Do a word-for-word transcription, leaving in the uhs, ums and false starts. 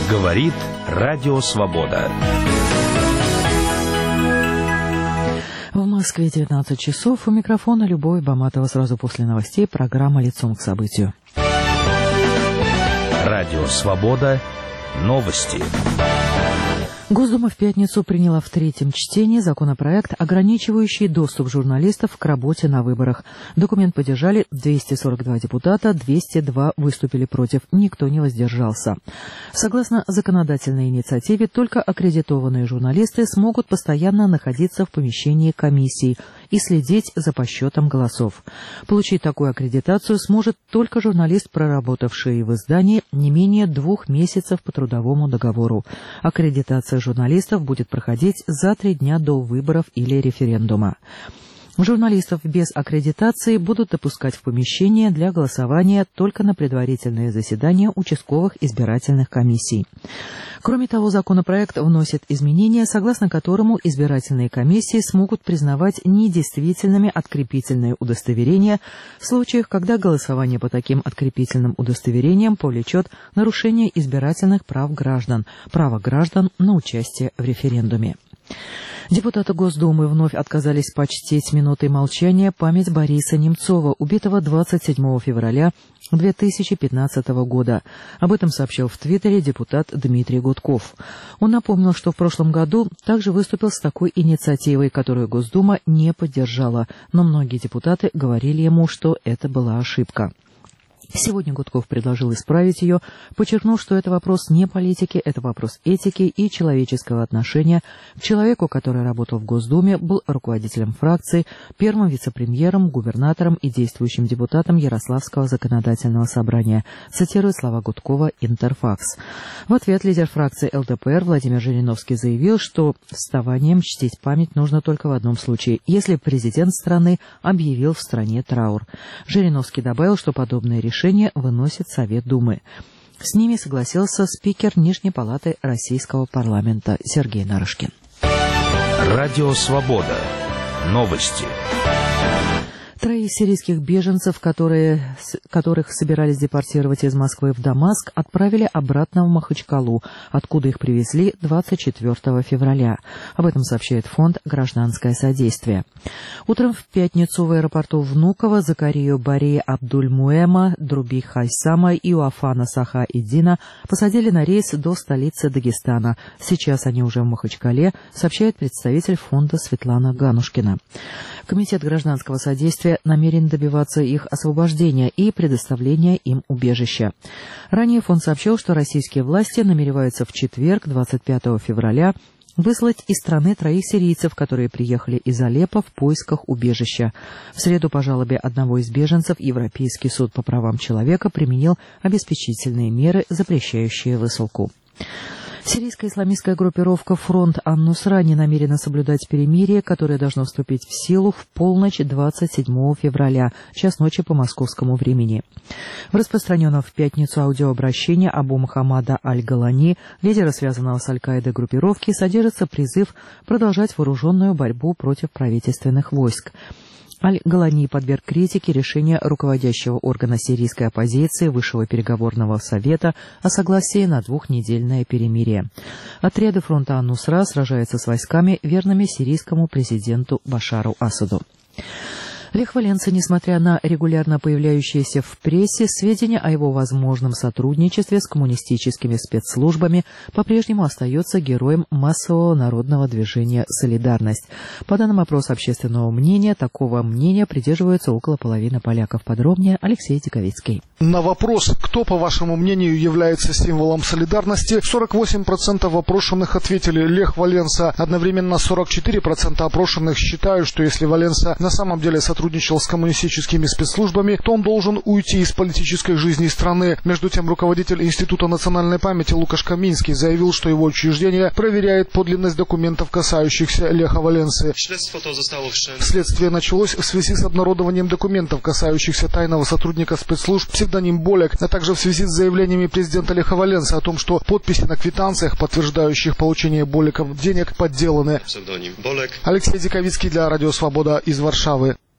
Говорит Радио Свобода. В Москве девятнадцать часов. У микрофона Любовь Баматова. Сразу после новостей программа «Лицом к событию». Радио Свобода. Новости. Госдума в пятницу приняла в третьем чтении законопроект, ограничивающий доступ журналистов к работе на выборах. Документ поддержали двести сорок два депутата, двести два выступили против, никто не воздержался. Согласно законодательной инициативе, только аккредитованные журналисты смогут постоянно находиться в помещении комиссии и следить за подсчетом голосов. Получить такую аккредитацию сможет только журналист, проработавший в издании не менее двух месяцев по трудовому договору. Аккредитация журналистов будет проходить за три дня до выборов или референдума. Журналистов без аккредитации будут допускать в помещение для голосования только на предварительные заседания участковых избирательных комиссий. Кроме того, законопроект вносит изменения, согласно которому избирательные комиссии смогут признавать недействительными открепительные удостоверения в случаях, когда голосование по таким открепительным удостоверениям повлечет нарушение избирательных прав граждан, права граждан на участие в референдуме. Депутаты Госдумы вновь отказались почтить минутой молчания память Бориса Немцова, убитого двадцать седьмого февраля две тысячи пятнадцатого года. Об этом сообщил в Твиттере депутат Дмитрий Гудков. Он напомнил, что в прошлом году также выступил с такой инициативой, которую Госдума не поддержала, но многие депутаты говорили ему, что это была ошибка. Сегодня Гудков предложил исправить ее, подчеркнув, что это вопрос не политики, это вопрос этики и человеческого отношения к человеку, который работал в Госдуме, был руководителем фракции, первым вице-премьером, губернатором и действующим депутатом Ярославского законодательного собрания, цитирует слова Гудкова «Интерфакс». В ответ лидер фракции эл дэ пэ эр Владимир Жириновский заявил, что вставанием чтить память нужно только в одном случае, если президент страны объявил в стране траур. Жириновский добавил, что подобные решения Решение выносит Совет Думы. С ними согласился спикер Нижней палаты Российского парламента Сергей Нарышкин. Радио Свобода. Новости. Троих сирийских беженцев, которые, которых собирались депортировать из Москвы в Дамаск, отправили обратно в Махачкалу, откуда их привезли двадцать четвёртого февраля. Об этом сообщает фонд «Гражданское содействие». Утром в пятницу в аэропорту Внуково Закарию Бари Абдульмуэма, Друби Хайсама и Уафана Саха Идина посадили на рейс до столицы Дагестана. Сейчас они уже в Махачкале, сообщает представитель фонда Светлана Ганушкина. Комитет гражданского содействия намерен добиваться их освобождения и предоставления им убежища. Ранее фонд сообщил, что российские власти намереваются в четверг, двадцать пятого февраля, выслать из страны троих сирийцев, которые приехали из Алеппо в поисках убежища. В среду по жалобе одного из беженцев Европейский суд по правам человека применил обеспечительные меры, запрещающие высылку. Сирийская исламистская группировка «Фронт ан-Нусра» не намерена соблюдать перемирие, которое должно вступить в силу в полночь двадцать седьмого февраля, час ночи по московскому времени. В распространенном в пятницу аудиообращении Абу Мухаммада Аль-Галани, лидера связанного с Аль-Каидой группировки, содержится призыв продолжать вооруженную борьбу против правительственных войск. Аль-Галани подверг критике решение руководящего органа сирийской оппозиции Высшего переговорного совета о согласии на двухнедельное перемирие. Отряды фронта ан-Нусра сражаются с войсками, верными сирийскому президенту Башару Асаду. Лех Валенса, несмотря на регулярно появляющиеся в прессе сведения о его возможном сотрудничестве с коммунистическими спецслужбами, по-прежнему остается героем массового народного движения «Солидарность». По данным опроса общественного мнения, такого мнения придерживаются около половины поляков. Подробнее Алексей Диковицкий. На вопрос, кто, по вашему мнению, является символом солидарности, сорок восемь процентов опрошенных ответили Лех Валенса. Одновременно сорок четыре процента опрошенных считают, что если Валенса на самом деле сотрудничает с коммунистическими спецслужбами, то он должен уйти из политической жизни страны. Между тем, руководитель Института национальной памяти Лукаш Каминский заявил, что его учреждение проверяет подлинность документов, касающихся Леха Валенсы. Следствие началось в связи с обнародованием документов, касающихся тайного сотрудника спецслужб псевдоним Болек, а также в связи с заявлениями президента Леха Валенсы о том, что подписи на квитанциях, подтверждающих получение Болеком денег, подделаны. Алексей Диковицкий для Радио Свобода из Варшавы.